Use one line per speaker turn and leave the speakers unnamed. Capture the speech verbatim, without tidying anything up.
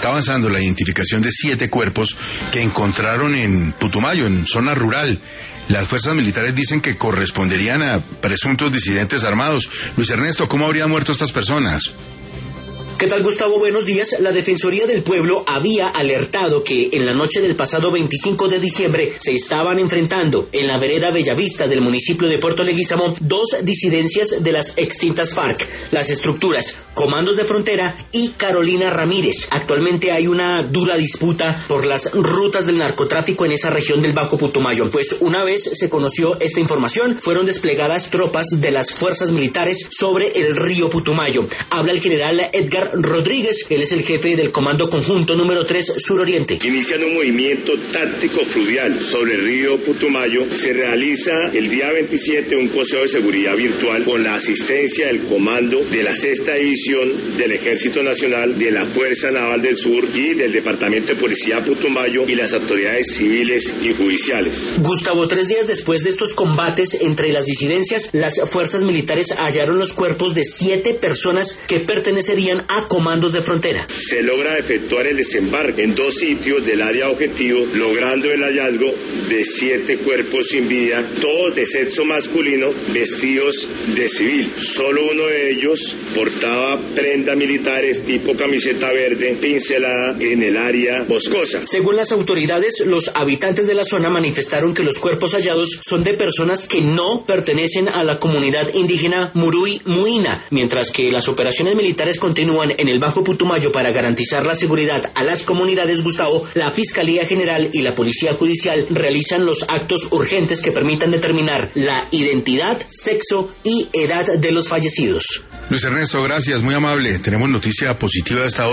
Está avanzando la identificación de siete cuerpos que encontraron en Putumayo, en zona rural. Las fuerzas militares dicen que corresponderían a presuntos disidentes armados. Luis Ernesto, ¿cómo habrían muerto estas personas?
¿Qué tal, Gustavo? Buenos días. La Defensoría del Pueblo había alertado que en la noche del pasado veinticinco de diciembre se estaban enfrentando en la vereda Bellavista del municipio de Puerto Leguízamo dos disidencias de las extintas FARC, las estructuras Comandos de Frontera y Carolina Ramírez. Actualmente hay una dura disputa por las rutas del narcotráfico en esa región del Bajo Putumayo. Pues una vez se conoció esta información, fueron desplegadas tropas de las fuerzas militares sobre el río Putumayo. Habla el general Edgar Rodríguez, él es el jefe del Comando Conjunto número tres Suroriente.
Inician un movimiento táctico fluvial sobre el río Putumayo. Se realiza el día veintisiete un consejo de seguridad virtual con la asistencia del comando de la sexta división del Ejército Nacional, de la Fuerza Naval del Sur y del Departamento de Policía Putumayo y las autoridades civiles y judiciales.
Gustavo, tres días después de estos combates entre las disidencias, las fuerzas militares hallaron los cuerpos de siete personas que pertenecerían a Comandos de Frontera.
Se logra efectuar el desembarque en dos sitios del área objetivo, logrando el hallazgo de siete cuerpos sin vida, todos de sexo masculino, vestidos de civil. Solo uno de ellos portaba prendas militares tipo camiseta verde pincelada en el área boscosa.
Según las autoridades, los habitantes de la zona manifestaron que los cuerpos hallados son de personas que no pertenecen a la comunidad indígena Murui Muina, mientras que las operaciones militares continúan en el Bajo Putumayo para garantizar la seguridad a las comunidades. Gustavo, la Fiscalía General y la Policía Judicial realizan los actos urgentes que permitan determinar la identidad, sexo y edad de los fallecidos.
Luis Ernesto, gracias, muy amable. Tenemos noticia positiva de esta hora.